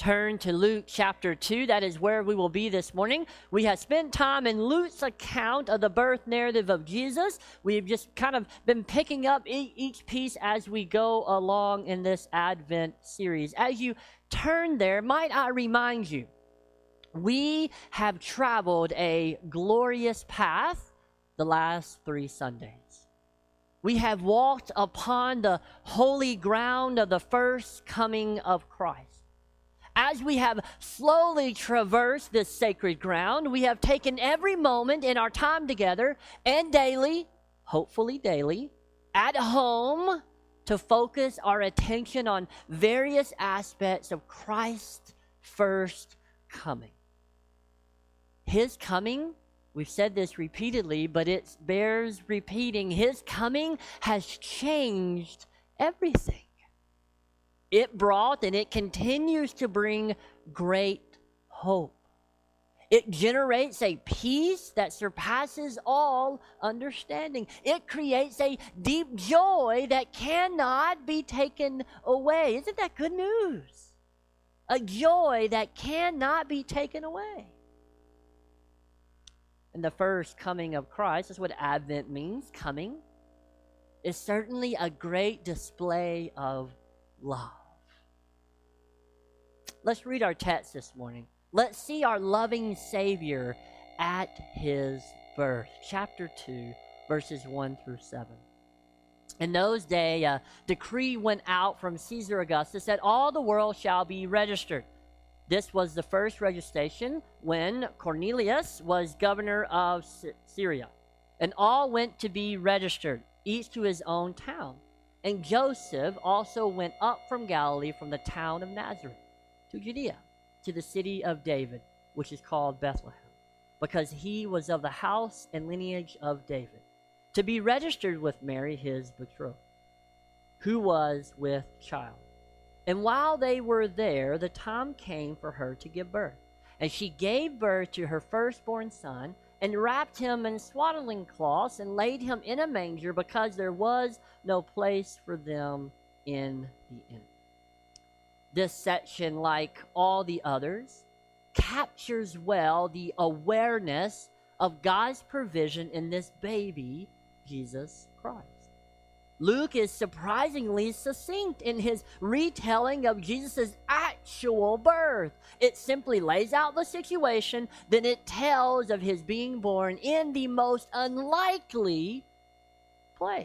turn to Luke chapter 2. That is where we will be this morning. We have spent time in Luke's account of the birth narrative of Jesus. We've just kind of been picking up each piece as we go along in this Advent series. As you turn there, might I remind you, we have traveled a glorious path the last 3 Sundays. We have walked upon the holy ground of the first coming of Christ. As we have slowly traversed this sacred ground, we have taken every moment in our time together and daily, hopefully daily, at home to focus our attention on various aspects of Christ's first coming. His coming, we've said this repeatedly, but it bears repeating. His coming has changed everything. It brought and it continues to bring great hope. It generates a peace that surpasses all understanding. It creates a deep joy that cannot be taken away. Isn't that good news? A joy that cannot be taken away. And the first coming of Christ, that's what Advent means, coming, is certainly a great display of love. Let's read our text this morning. Let's see our loving Savior at his birth. Chapter 2, verses 1 through 7. In those days, a decree went out from Caesar Augustus that all the world shall be registered. This was the first registration when Cornelius was governor of Syria. And all went to be registered, each to his own town. And Joseph also went up from Galilee, from the town of Nazareth, to Judea, to the city of David, which is called Bethlehem, because he was of the house and lineage of David, to be registered with Mary, his betrothed, who was with child. And while they were there, the time came for her to give birth. And she gave birth to her firstborn son, and wrapped him in swaddling cloths, and laid him in a manger, because there was no place for them in the inn. This section, like all the others, captures well the awareness of God's provision in this baby, Jesus Christ. Luke is surprisingly succinct in his retelling of Jesus' actual birth. It simply lays out the situation, then it tells of his being born in the most unlikely place.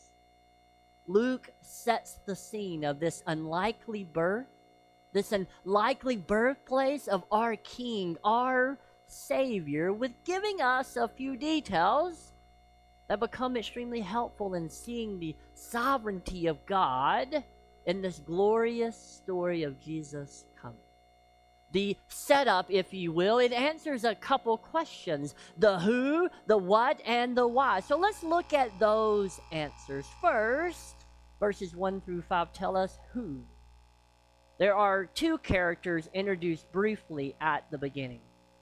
Luke sets the scene of this unlikely birth, this unlikely birthplace of our King, our Savior, with giving us a few details that become extremely helpful in seeing the sovereignty of God in this glorious story of Jesus coming. The setup, if you will, it answers a couple questions: the who, the what, and the why. So let's look at those answers. First, verses 1 through 5 tell us who. There are 2 characters introduced briefly at the beginning.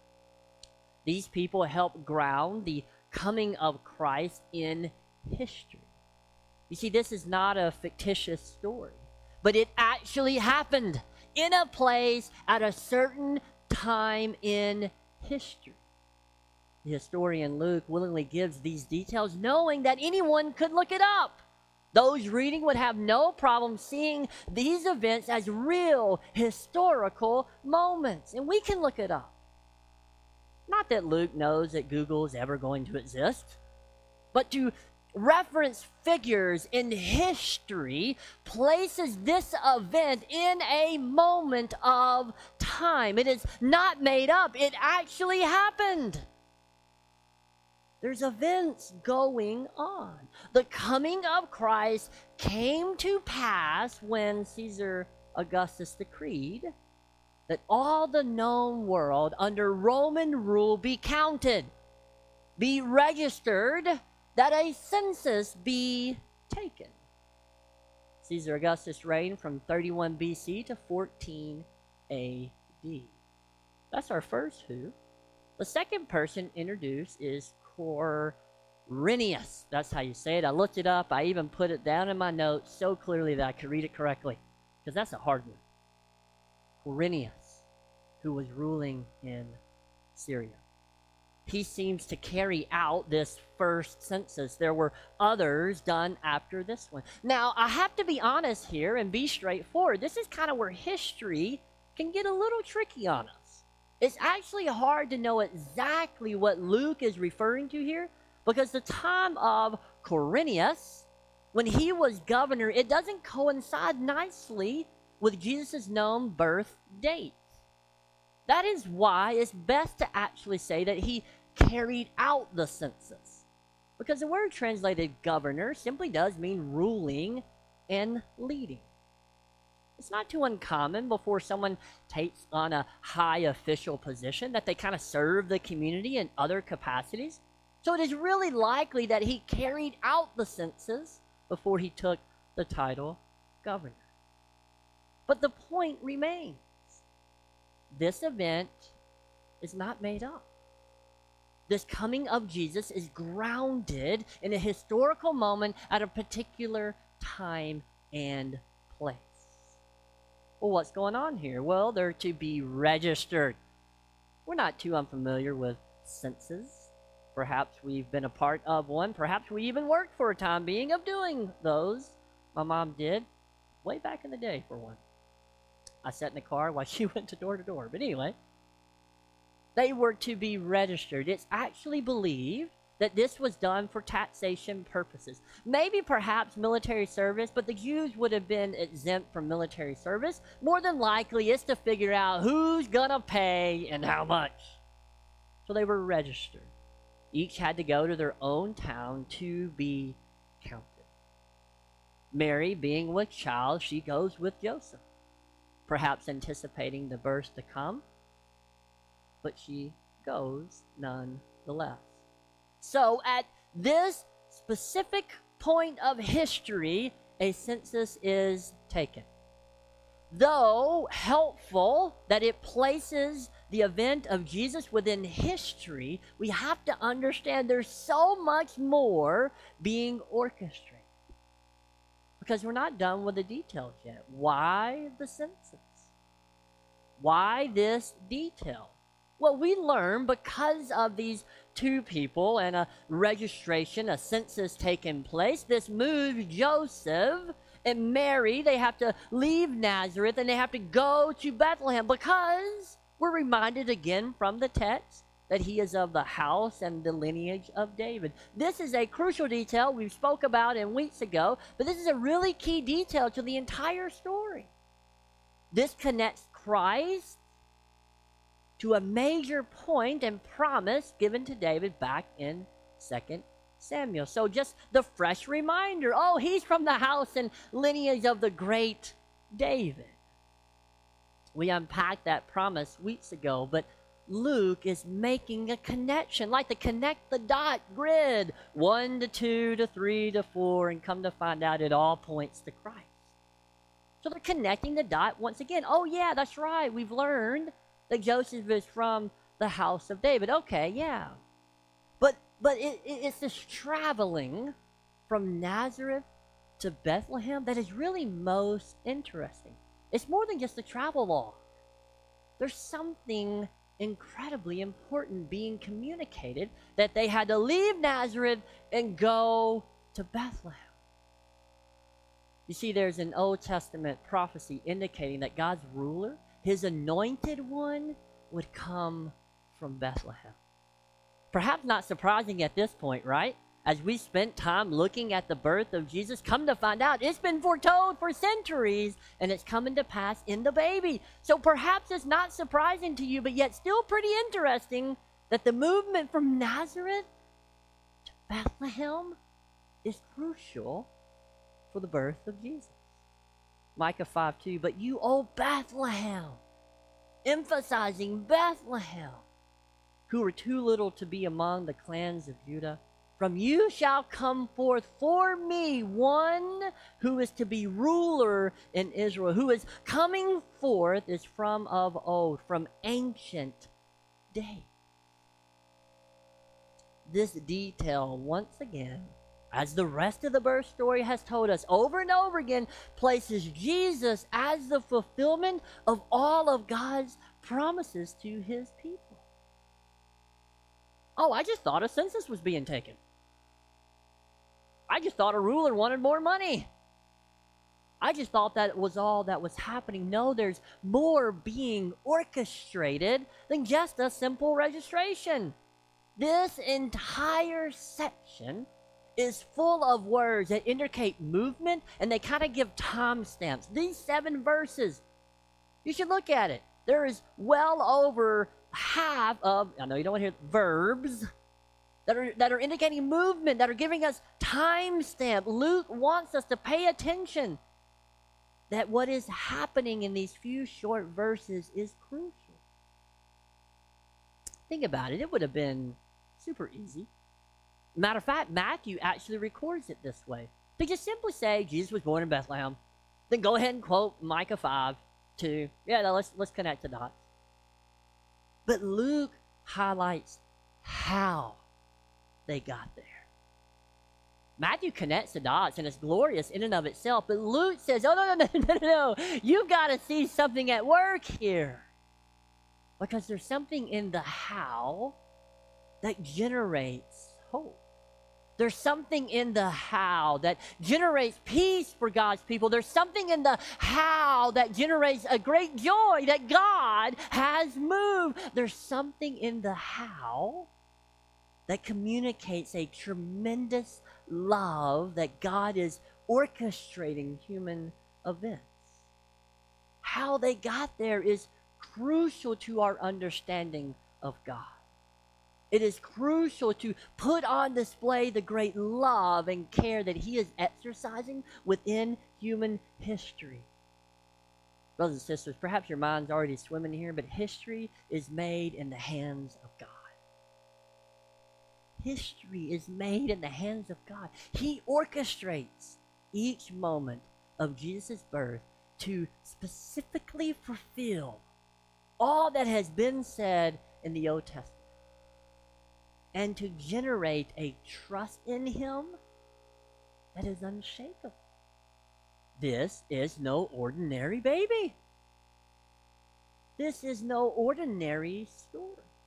These people help ground the coming of Christ in history. You see, this is not a fictitious story, but it actually happened in a place at a certain time in history. The historian Luke willingly gives these details, knowing that anyone could look it up. Those reading would have no problem seeing these events as real historical moments, and we can look it up. Not that Luke knows that Google is ever going to exist, but to reference figures in history places this event in a moment of time. It is not made up. It actually happened. There's events going on. The coming of Christ came to pass when Caesar Augustus decreed that all the known world under Roman rule be counted, be registered, that a census be taken. Caesar Augustus reigned from 31 BC to 14 AD. That's our first who. The second person introduced is Quirinius. That's how you say it. I looked it up. I even put it down in my notes so clearly that I could read it correctly, because that's a hard one. Quirinius. who was ruling in Syria. He seems to carry out this first census. There were others done after this one. Now, I have to be honest here and be straightforward. This is kind of where history can get a little tricky on us. It's actually hard to know exactly what Luke is referring to here, because the time of Quirinius, when he was governor, it doesn't coincide nicely with Jesus' known birth date. That is why it's best to actually say that he carried out the census, because the word translated governor simply does mean ruling and leading. It's not too uncommon before someone takes on a high official position that they kind of serve the community in other capacities. So it is really likely that he carried out the census before he took the title governor. But the point remains. This event is not made up. This coming of Jesus is grounded in a historical moment at a particular time and place. Well, what's going on here? Well, they're to be registered. We're not too unfamiliar with census. Perhaps we've been a part of one. Perhaps we even worked for a time being of doing those. My mom did, way back in the day for one. I sat in the car while she went to door. But anyway, they were to be registered. It's actually believed that this was done for taxation purposes. Maybe perhaps military service, but the Jews would have been exempt from military service. More than likely, it's to figure out who's gonna pay and how much. So they were registered. Each had to go to their own town to be counted. Mary, being with child, she goes with Joseph, perhaps anticipating the birth to come, but she goes nonetheless. So at this specific point of history, a census is taken. Though helpful that it places the event of Jesus within history, we have to understand there's so much more being orchestrated, because we're not done with the details yet. Why the census? Why this detail? Well, we learn because of these two people and a registration, a census taking place. This moves Joseph and Mary. They have to leave Nazareth and they have to go to Bethlehem, because we're reminded again from the text that he is of the house and the lineage of David. This is a crucial detail we spoke about in weeks ago, but this is a really key detail to the entire story. This connects Christ to a major point and promise given to David back in 2 Samuel. So just the fresh reminder, oh, he's from the house and lineage of the great David. We unpacked that promise weeks ago, but Luke is making a connection, like the connect the dot grid, 1 to 2 to 3 to 4, and come to find out it all points to Christ. So they're connecting the dot once again. Oh yeah, that's right, we've learned that Joseph is from the house of David. Okay, yeah. But it's this traveling from Nazareth to Bethlehem that is really most interesting. It's more than just a travel log. There's something incredibly important being communicated, that they had to leave Nazareth and go to Bethlehem. You see, there's an Old Testament prophecy indicating that God's ruler, his anointed one, would come from Bethlehem. Perhaps not surprising at this point, right? As we spent time looking at the birth of Jesus, come to find out it's been foretold for centuries, and it's coming to pass in the baby. So perhaps it's not surprising to you, but yet still pretty interesting that the movement from Nazareth to Bethlehem is crucial for the birth of Jesus. Micah 5:2, but you, O Bethlehem, emphasizing Bethlehem, who are too little to be among the clans of Judah, from you shall come forth for me one who is to be ruler in Israel, who is coming forth is from of old, from ancient days. This detail, once again, as the rest of the birth story has told us over and over again, places Jesus as the fulfillment of all of God's promises to his people. Oh, I just thought a census was being taken. I just thought a ruler wanted more money. I just thought that was all that was happening. No, there's more being orchestrated than just a simple registration. This entire section is full of words that indicate movement, and they kind of give timestamps. These 7 verses, you should look at it. There is well over half of, I know you don't want to hear verbs, that are indicating movement, that are giving us timestamp. Luke wants us to pay attention that what is happening in these few short verses is crucial. Think about it. It would have been super easy. Matter of fact, Matthew actually records it this way. They just simply say Jesus was born in Bethlehem. Then go ahead and quote Micah 5:2. Yeah, let's connect the dots. But Luke highlights how they got there. Matthew connects the dots, and it's glorious in and of itself. But Luke says, oh, no. You've got to see something at work here. Because there's something in the how that generates hope. There's something in the how that generates peace for God's people. There's something in the how that generates a great joy that God has moved. There's something in the how that communicates a tremendous love that God is orchestrating human events. How they got there is crucial to our understanding of God. It is crucial to put on display the great love and care that he is exercising within human history. Brothers and sisters, perhaps your mind's already swimming here, but history is made in the hands of God. History is made in the hands of God. He orchestrates each moment of Jesus' birth to specifically fulfill all that has been said in the Old Testament and to generate a trust in him that is unshakable. This is no ordinary baby. This is no ordinary story.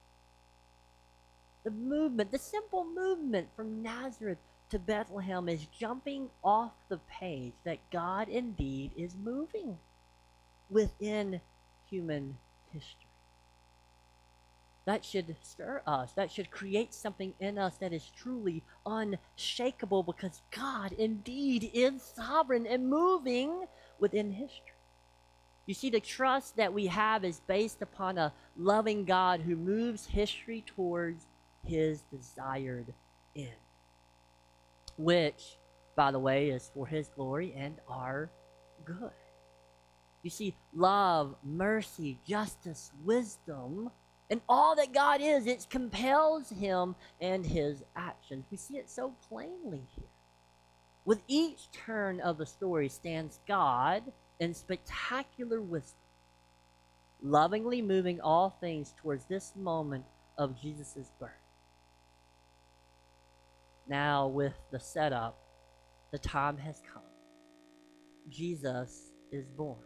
The movement, the simple movement from Nazareth to Bethlehem is jumping off the page that God indeed is moving within human history. That should stir us. That should create something in us that is truly unshakable because God indeed is sovereign and moving within history. You see, the trust that we have is based upon a loving God who moves history towards his desired end, which, by the way, is for his glory and our good. You see, love, mercy, justice, wisdom, and all that God is, it compels him and his actions. We see it so plainly here. With each turn of the story stands God in spectacular wisdom, lovingly moving all things towards this moment of Jesus' birth. Now, with the setup, the time has come. Jesus is born.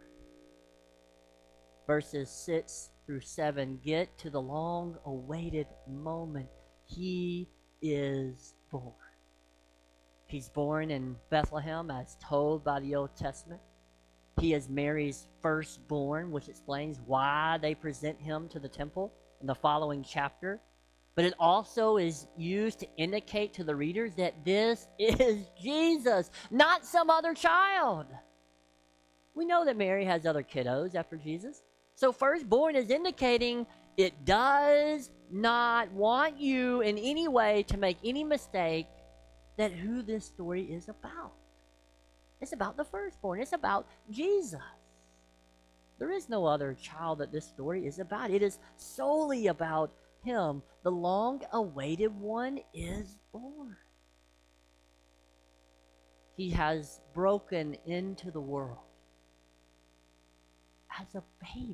Verses 6 through 7 get to the long-awaited moment. He is born. He's born in Bethlehem as told by the Old Testament. He is Mary's firstborn, which explains why they present him to the temple in the following chapter. But it also is used to indicate to the readers that this is Jesus, not some other child. We know that Mary has other kiddos after Jesus. So firstborn is indicating it does not want you in any way to make any mistake that who this story is about. It's about the firstborn. It's about Jesus. There is no other child that this story is about. It is solely about him. The long-awaited one is born. He has broken into the world as a baby.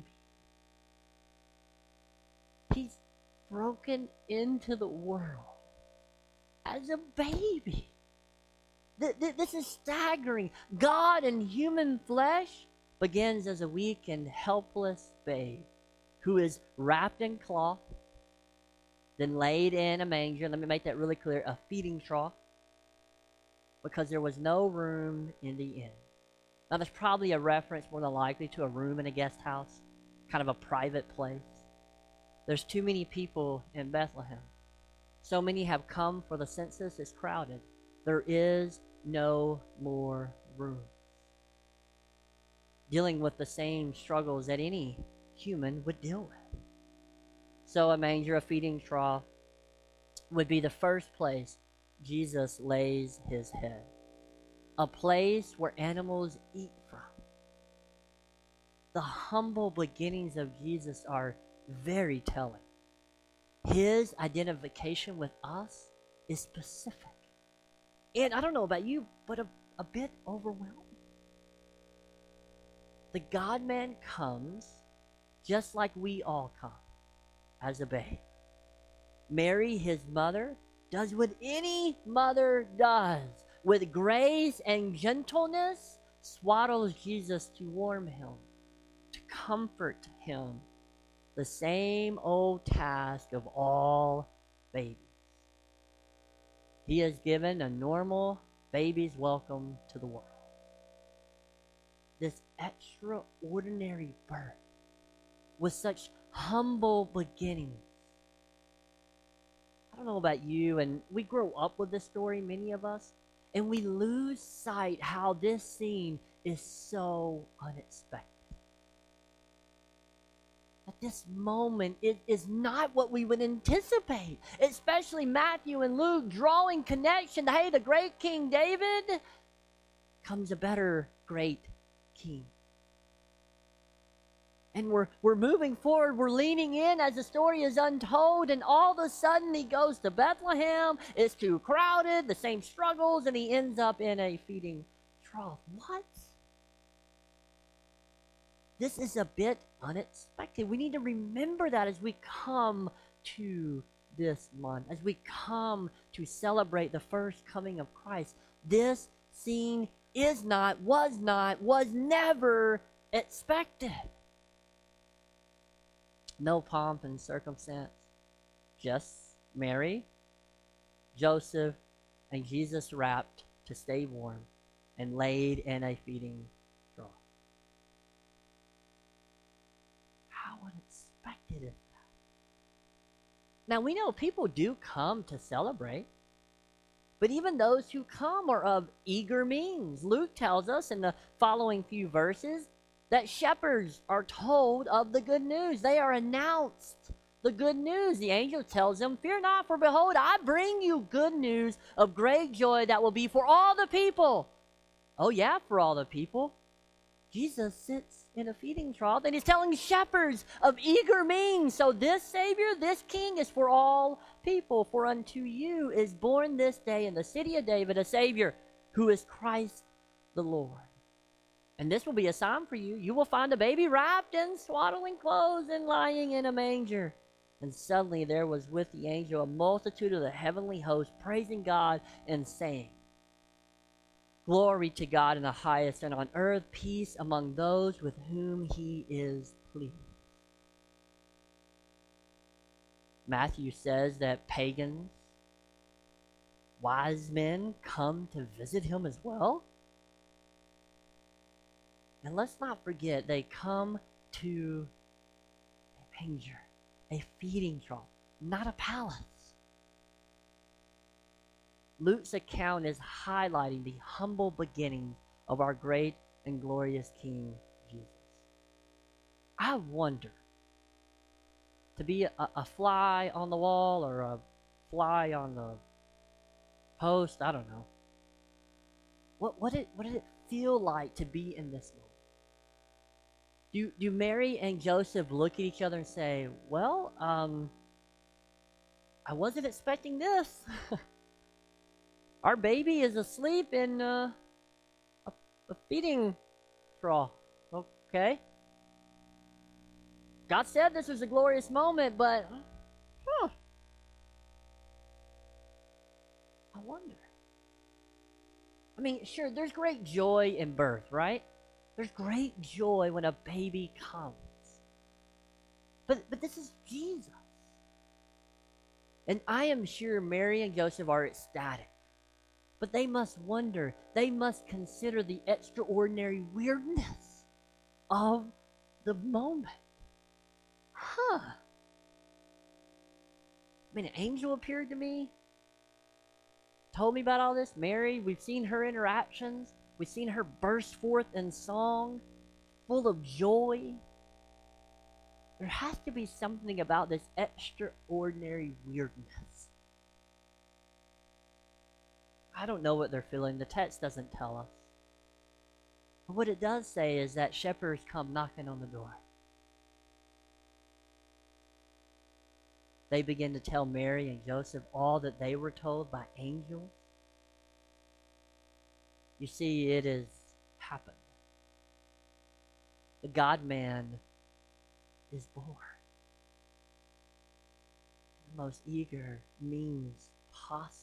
He's broken into the world as a baby. This is staggering. God in human flesh begins as a weak and helpless babe who is wrapped in cloth, then laid in a manger. Let me make that really clear, a feeding trough, because there was no room in the inn. Now, there's probably a reference, more than likely, to a room in a guest house, kind of a private place. There's too many people in Bethlehem. So many have come for the census. It's crowded. There is no more room. Dealing with the same struggles that any human would deal with. So a manger, a feeding trough, would be the first place Jesus lays his head. A place where animals eat from. The humble beginnings of Jesus are very telling. His identification with us is specific. And I don't know about you, but a bit overwhelming. The God-man comes just like we all come, as a babe. Mary, his mother, does what any mother does. With grace and gentleness, swaddles Jesus to warm him, to comfort him. The same old task of all babies. He has given a normal baby's welcome to the world. This extraordinary birth with such humble beginnings. I don't know about you, and we grow up with this story, many of us, and we lose sight how this scene is so unexpected. That this moment is not what we would anticipate, especially Matthew and Luke drawing connection to, hey, the great King David comes a better great king. And we're moving forward, we're leaning in as the story is untold, and all of a sudden he goes to Bethlehem, it's too crowded, the same struggles, and he ends up in a feeding trough. What? This is a bit unexpected. We need to remember that as we come to this month, as we come to celebrate the first coming of Christ. This scene is not, was never expected. No pomp and circumstance, just Mary, Joseph, and Jesus wrapped to stay warm and laid in a feeding trough. How unexpected is that? Now, we know people do come to celebrate, but even those who come are of eager means. Luke tells us in the following few verses that shepherds are told of the good news. They are announced the good news. The angel tells them, "Fear not, for behold, I bring you good news of great joy that will be for all the people." Oh yeah, for all the people. Jesus sits in a feeding trough and he's telling shepherds of eager means. So this Savior, this King is for all people. For unto you is born this day in the city of David a Savior who is Christ the Lord. And this will be a sign for you. You will find a baby wrapped in swaddling clothes and lying in a manger. And suddenly there was with the angel a multitude of the heavenly host praising God and saying, "Glory to God in the highest, and on earth peace among those with whom he is pleased." Matthew says that pagans, wise men come to visit him as well. And let's not forget, they come to a manger, a feeding trough, not a palace. Luke's account is highlighting the humble beginnings of our great and glorious King Jesus. I wonder, to be a fly on the wall or a fly on the post, I don't know. What did it feel like to be in this moment? Do Mary and Joseph look at each other and say, "Well, I wasn't expecting this. Our baby is asleep in a feeding trough." Okay. God said this was a glorious moment, but I wonder. I mean, sure, there's great joy in birth, right? There's great joy when a baby comes. But this is Jesus. And I am sure Mary and Joseph are ecstatic. But they must wonder, they must consider the extraordinary weirdness of the moment. I mean, an angel appeared to me, told me about all this. Mary, we've seen her interactions. We've seen her burst forth in song, full of joy. There has to be something about this extraordinary weirdness. I don't know what they're feeling. The text doesn't tell us. But what it does say is that shepherds come knocking on the door. They begin to tell Mary and Joseph all that they were told by angels. You see, it has happened. The God-man is born. The most eager means possible.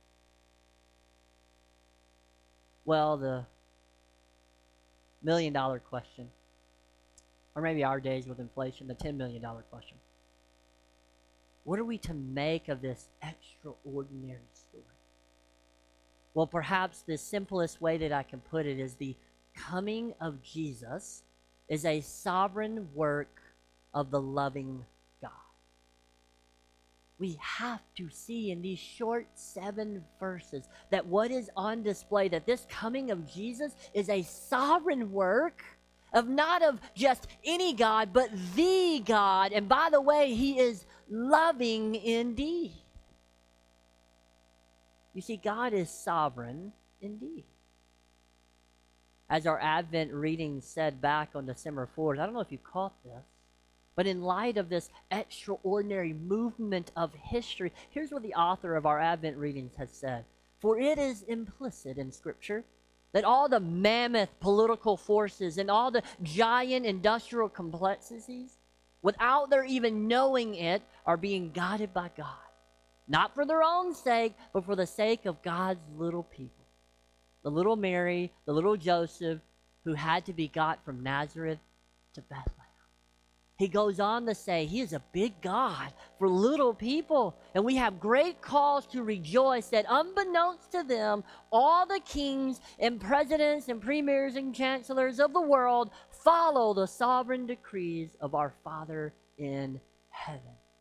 Well, the $1 million question, or maybe our days with inflation, the $10 million question. What are we to make of this extraordinary story? Well, perhaps the simplest way that I can put it is the coming of Jesus is a sovereign work of the loving God. We have to see in these short 7 verses that what is on display, that this coming of Jesus is a sovereign work of not of just any God, but the God. And by the way, he is loving indeed. You see, God is sovereign indeed. As our Advent reading said back on December 4th, I don't know if you caught this, but in light of this extraordinary movement of history, here's what the author of our Advent readings has said. For it is implicit in Scripture that all the mammoth political forces and all the giant industrial complexities, without their even knowing it, are being guided by God. Not for their own sake, but for the sake of God's little people. The little Mary, the little Joseph, who had to be got from Nazareth to Bethlehem. He goes on to say he is a big God for little people. And we have great cause to rejoice that unbeknownst to them, all the kings and presidents and premiers and chancellors of the world follow the sovereign decrees of our Father in heaven.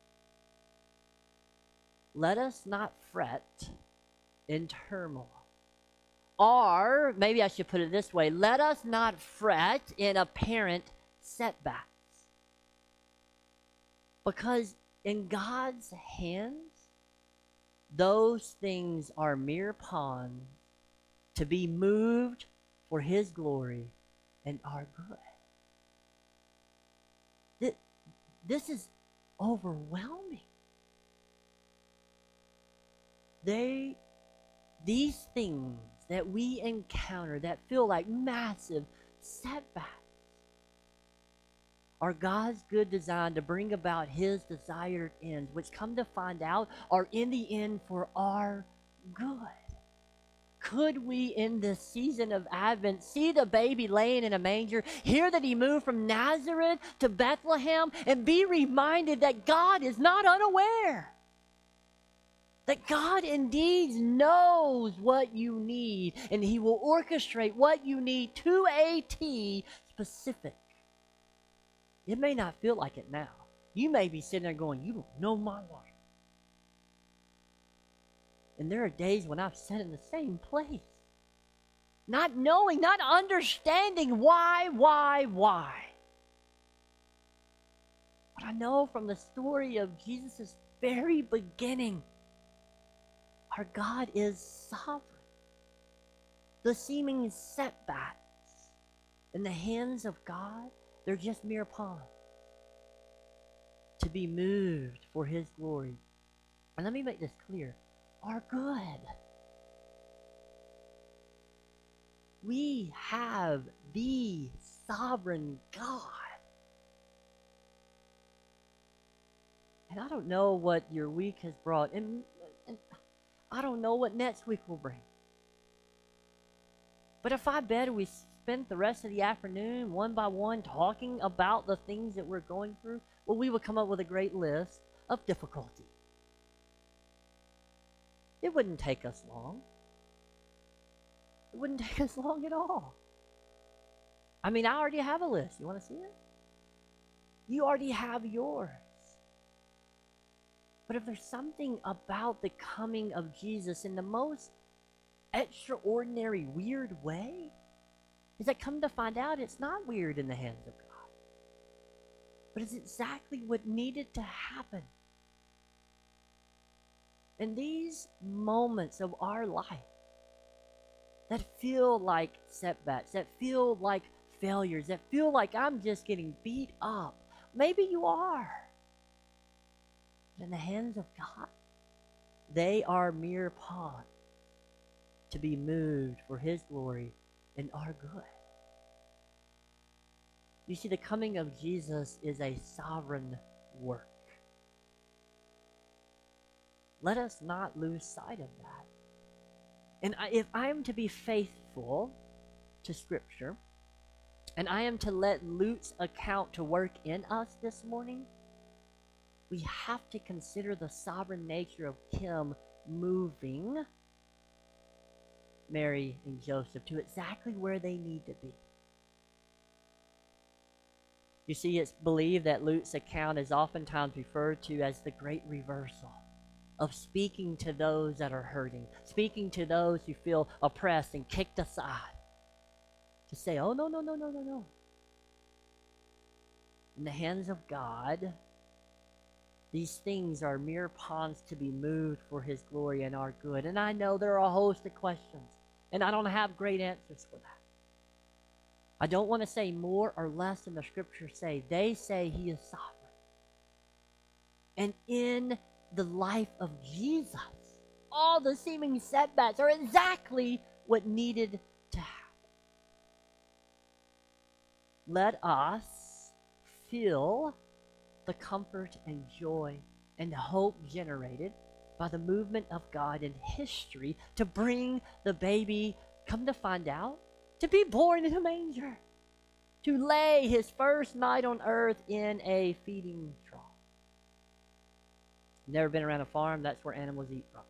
Let us not fret in turmoil. Or, maybe I should put it this way, let us not fret in apparent setbacks. Because in God's hands, those things are mere pawns to be moved for his glory and our good. This is overwhelming. These things that we encounter that feel like massive setbacks are God's good design to bring about his desired ends, which come to find out are in the end for our good. Could we in this season of Advent see the baby laying in a manger, hear that he moved from Nazareth to Bethlehem, and be reminded that God is not unaware? That God indeed knows what you need, and he will orchestrate what you need to a T specific. It may not feel like it now. You may be sitting there going, you don't know my life. And there are days when I've sat in the same place, not knowing, not understanding why. But I know from the story of Jesus' very beginning, our God is sovereign. The seeming setbacks in the hands of God, they're just mere pawns to be moved for his glory. And let me make this clear. Are good. We have the sovereign God. And I don't know what your week has brought. And I don't know what next week will bring. But if I bet we spent the rest of the afternoon, one by one, talking about the things that we're going through, well, we would come up with a great list of difficulty. It wouldn't take us long. It wouldn't take us long at all. I mean, I already have a list. You want to see it? You already have yours. But if there's something about the coming of Jesus in the most extraordinary, weird way, is that come to find out it's not weird in the hands of God. But it's exactly what needed to happen. In these moments of our life that feel like setbacks, that feel like failures, that feel like I'm just getting beat up, maybe you are. But in the hands of God, they are mere pawns to be moved for His glory and our good. You see, the coming of Jesus is a sovereign work. Let us not lose sight of that. And if I am to be faithful to Scripture, and I am to let Luke's account to work in us this morning, we have to consider the sovereign nature of Him moving Mary and Joseph to exactly where they need to be. You see, it's believed that Luke's account is oftentimes referred to as the great reversal of speaking to those that are hurting, speaking to those who feel oppressed and kicked aside, to say, oh, no, no, no, no, no, no. In the hands of God, these things are mere pawns to be moved for His glory and our good. And I know there are a host of questions, and I don't have great answers for that. I don't want to say more or less than the Scriptures say. They say He is sovereign. And in the life of Jesus, all the seeming setbacks are exactly what needed to happen. Let us feel the comfort and joy and hope generated by the movement of God in history to bring the baby, come to find out, to be born in a manger, to lay His first night on earth in a feeding trough. Never been around a farm? That's where animals eat from.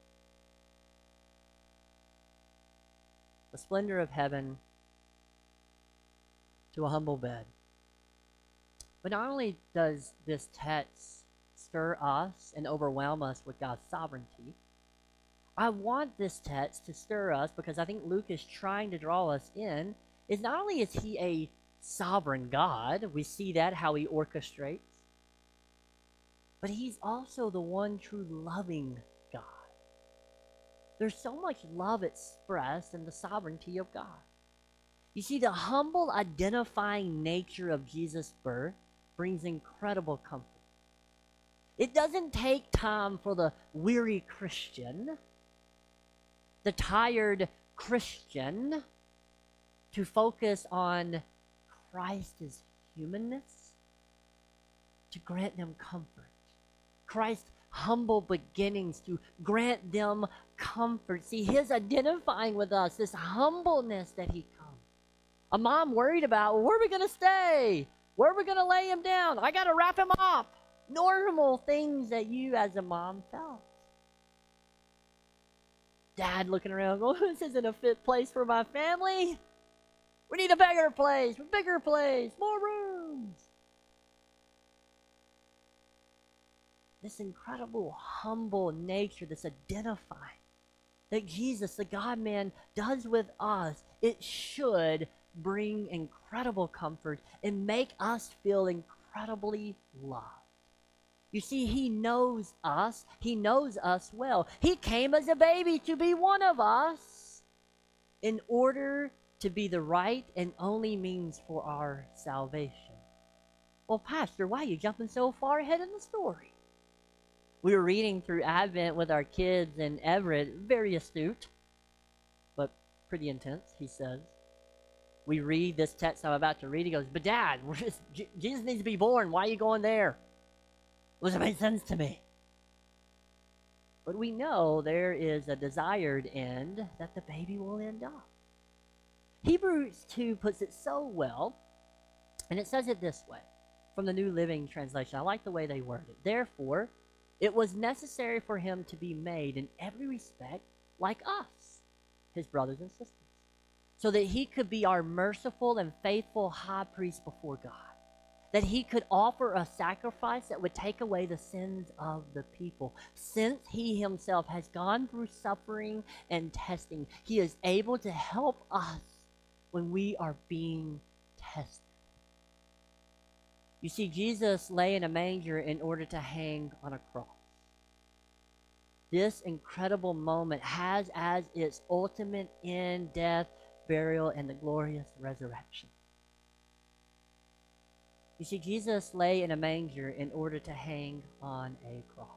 The splendor of heaven to a humble bed. But not only does this text stir us and overwhelm us with God's sovereignty, I want this text to stir us because I think Luke is trying to draw us in. Is not only is He a sovereign God, we see that, how He orchestrates, but He's also the one true loving God. There's so much love expressed in the sovereignty of God. You see, the humble, identifying nature of Jesus' birth brings incredible comfort. It doesn't take time for the weary Christian, the tired Christian, to focus on Christ's humanness, to grant them comfort. Christ's humble beginnings to grant them comfort. See, His identifying with us, this humbleness that He comes. A mom worried about, well, where are we going to stay? Where are we going to lay Him down? I got to wrap Him up. Normal things that you as a mom felt. Dad looking around, going, this isn't a fit place for my family. We need a bigger place, more rooms. This incredible, humble nature, this identifying that Jesus, the God-man, does with us, it should bring incredible comfort and make us feel incredibly loved. You see, He knows us. He knows us well. He came as a baby to be one of us in order to be the right and only means for our salvation. Well, Pastor, why are you jumping so far ahead in the story? We were reading through Advent with our kids, and Everett, very astute, but pretty intense, he says. We read this text I'm about to read. He goes, but Dad, Jesus needs to be born. Why are you going there? Well, it made sense to me. But we know there is a desired end that the baby will end up. Hebrews 2 puts it so well, and it says it this way from the New Living Translation. I like the way they word it. Therefore, it was necessary for him to be made in every respect like us, his brothers and sisters, so that he could be our merciful and faithful high priest before God, that he could offer a sacrifice that would take away the sins of the people. Since he himself has gone through suffering and testing, he is able to help us when we are being tested. You see, Jesus lay in a manger in order to hang on a cross. This incredible moment has as its ultimate end death, burial, and the glorious resurrection. You see, Jesus lay in a manger in order to hang on a cross.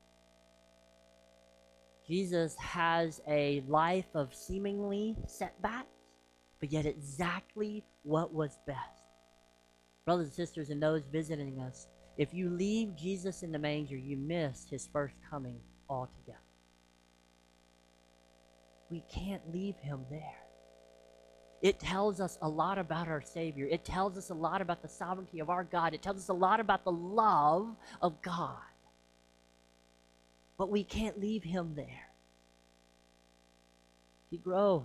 Jesus has a life of seemingly setbacks, but yet exactly what was best. Brothers and sisters, and those visiting us, if you leave Jesus in the manger, you miss his first coming altogether. We can't leave him there. It tells us a lot about our Savior. It tells us a lot about the sovereignty of our God. It tells us a lot about the love of God. But we can't leave him there. He grows.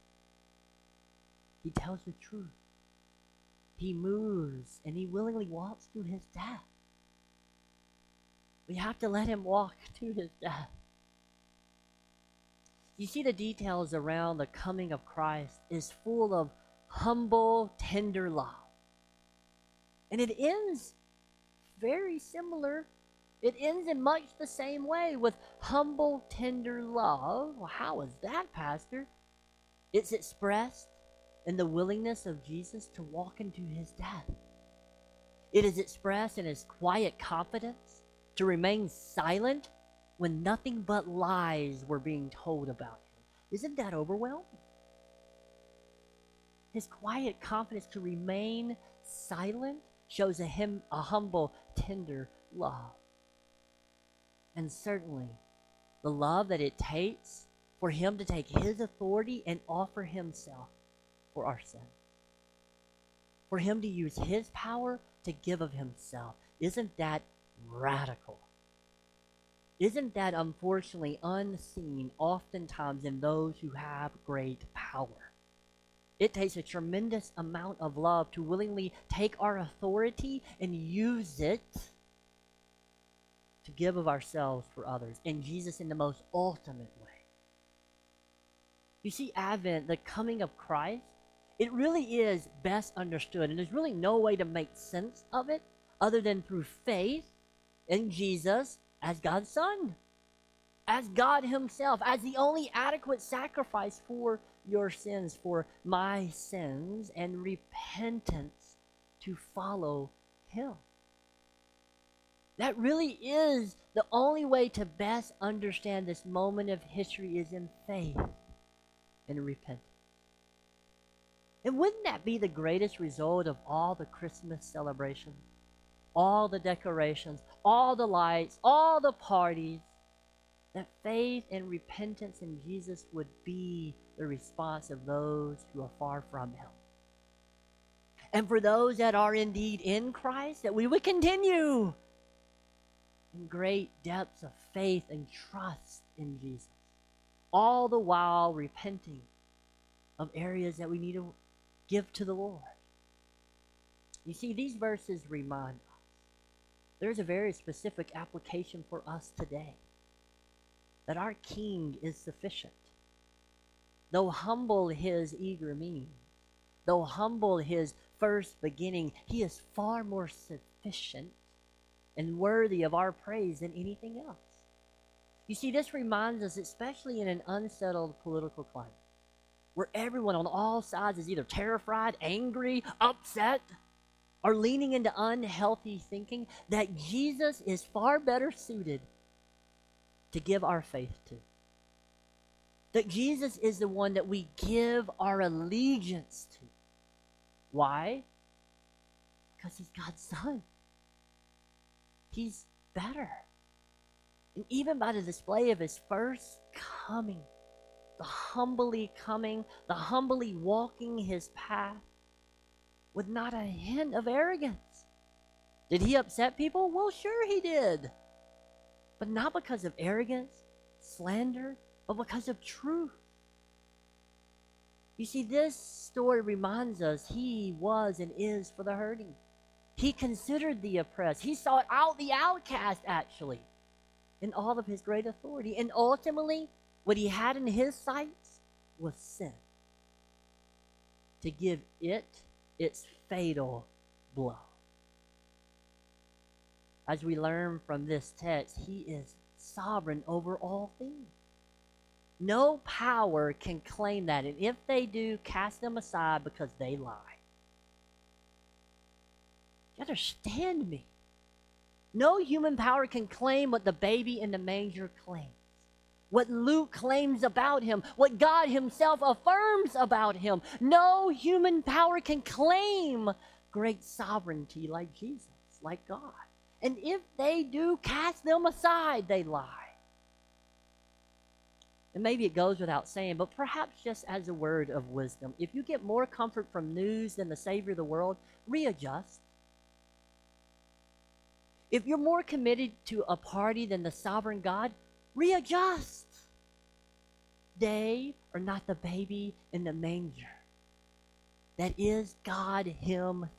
He tells the truth. He moves, and he willingly walks through his death. We have to let him walk to his death. You see, the details around the coming of Christ is full of humble, tender love. And it ends very similar. It ends in much the same way with humble, tender love. Well, how is that, Pastor? It's expressed in the willingness of Jesus to walk into his death. It is expressed in his quiet confidence to remain silent when nothing but lies were being told about him. Isn't that overwhelming? His quiet confidence to remain silent shows a humble, tender love. And certainly, the love that it takes for him to take his authority and offer himself for our sin. For him to use his power to give of himself. Isn't that radical? Isn't that unfortunately unseen oftentimes in those who have great power? It takes a tremendous amount of love to willingly take our authority and use it to give of ourselves for others, and Jesus in the most ultimate way. You see, Advent, the coming of Christ, it really is best understood, and there's really no way to make sense of it other than through faith in Jesus as God's Son, as God himself, as the only adequate sacrifice for your sins, for my sins, and repentance to follow him. That really is the only way to best understand this moment of history, is in faith and repentance. And wouldn't that be the greatest result of all the Christmas celebrations? All the decorations, all the lights, all the parties, that faith and repentance in Jesus would be the response of those who are far from him. And for those that are indeed in Christ, that we would continue in great depths of faith and trust in Jesus, all the while repenting of areas that we need to give to the Lord. You see, these verses remind us there's a very specific application for us today, that our King is sufficient. Though humble his eager means, though humble his first beginning, he is far more sufficient and worthy of our praise than anything else. You see, this reminds us, especially in an unsettled political climate, where everyone on all sides is either terrified, angry, upset, or leaning into unhealthy thinking, that Jesus is far better suited to give our faith to. That Jesus is the one that we give our allegiance to. Why? Because he's God's Son. He's better. And even by the display of his first coming, the humbly coming, the humbly walking his path with not a hint of arrogance. Did he upset people? Well, sure he did. But not because of arrogance, slander, but because of truth. You see, this story reminds us he was and is for the hurting. He considered the oppressed. He sought out the outcast, actually, in all of his great authority. And ultimately, what he had in his sights was sin, to give it its fatal blow. As we learn from this text, he is sovereign over all things. No power can claim that, and if they do, cast them aside because they lie. You understand me? No human power can claim what the baby in the manger claims, what Luke claims about him, what God himself affirms about him. No human power can claim great sovereignty like Jesus, like God. And if they do, cast them aside, they lie. And maybe it goes without saying, but perhaps just as a word of wisdom, if you get more comfort from news than the Savior of the world, readjust. If you're more committed to a party than the sovereign God, readjust. They are not the baby in the manger. That is God himself.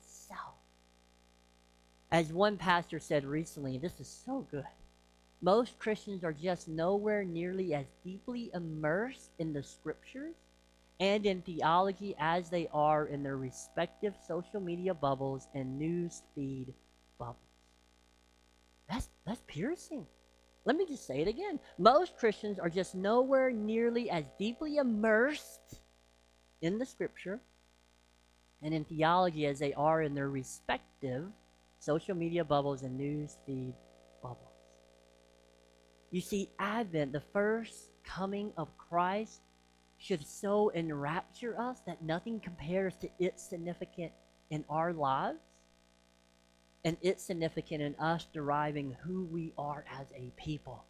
As one pastor said recently, this is so good. Most Christians are just nowhere nearly as deeply immersed in the scriptures and in theology as they are in their respective social media bubbles and news feed bubbles. That's piercing. Let me just say it again. Most Christians are just nowhere nearly as deeply immersed in the scripture and in theology as they are in their respective social media bubbles and news feed bubbles. You see, Advent, the first coming of Christ, should so enrapture us that nothing compares to its significance in our lives and its significance in us deriving who we are as a people.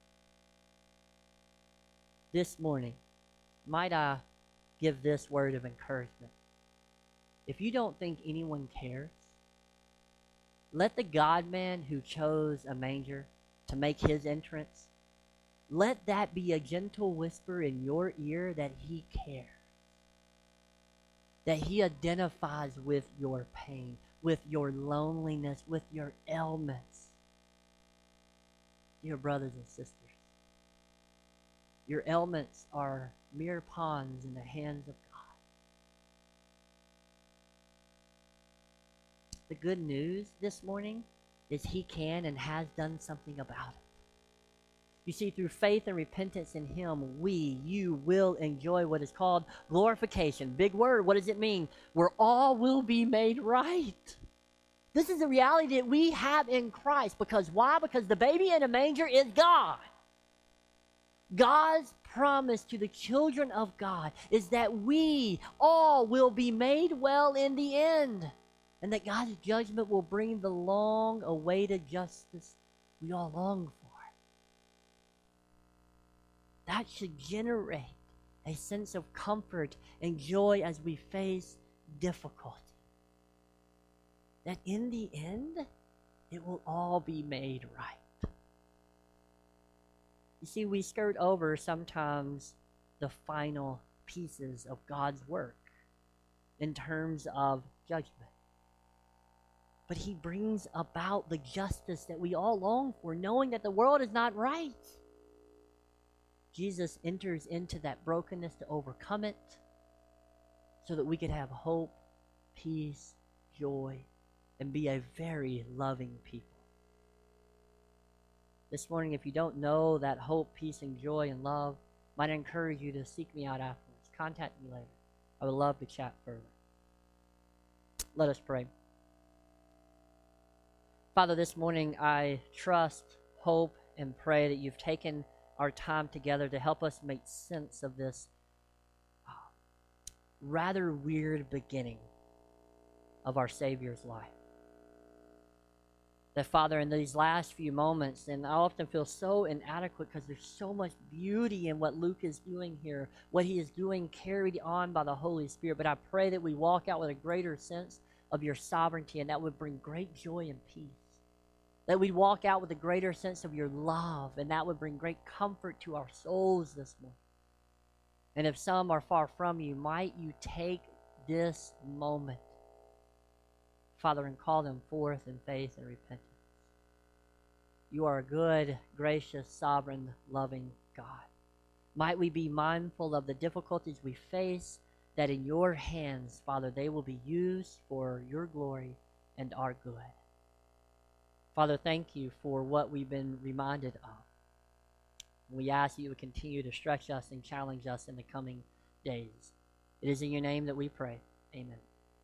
This morning, might I give this word of encouragement? If you don't think anyone cares, let the God-man who chose a manger to make his entrance, let that be a gentle whisper in your ear that he cares, that he identifies with your pain, with your loneliness, with your ailments. Dear brothers and sisters, your ailments are mere pawns in the hands of God. The good news this morning is he can and has done something about it. You see, through faith and repentance in him, you will enjoy what is called glorification. Big word. What does it mean? Where all will be made right. This is the reality that we have in Christ. Because why? Because the baby in a manger is God. God's promise to the children of God is that we all will be made well in the end. And that God's judgment will bring the long-awaited justice we all long for. That should generate a sense of comfort and joy as we face difficulty. That in the end, it will all be made right. You see, we skirt over sometimes the final pieces of God's work in terms of judgment. But he brings about the justice that we all long for, knowing that the world is not right. Jesus enters into that brokenness to overcome it so that we could have hope, peace, joy, and be a very loving people. This morning, if you don't know that hope, peace, and joy and love, I might encourage you to seek me out afterwards. Contact me later. I would love to chat further. Let us pray. Father, this morning I trust, hope, and pray that you've taken our time together to help us make sense of this rather weird beginning of our Savior's life. That, Father, in these last few moments, and I often feel so inadequate because there's so much beauty in what Luke is doing here, what he is doing carried on by the Holy Spirit. But I pray that we walk out with a greater sense of your sovereignty, and that would bring great joy and peace. That we'd walk out with a greater sense of your love, and that would bring great comfort to our souls this morning. And if some are far from you, might you take this moment, Father, and call them forth in faith and repentance. You are a good, gracious, sovereign, loving God. Might we be mindful of the difficulties we face, that in your hands, Father, they will be used for your glory and our good. Father, thank you for what we've been reminded of. We ask you to continue to stretch us and challenge us in the coming days. It is in your name that we pray. Amen.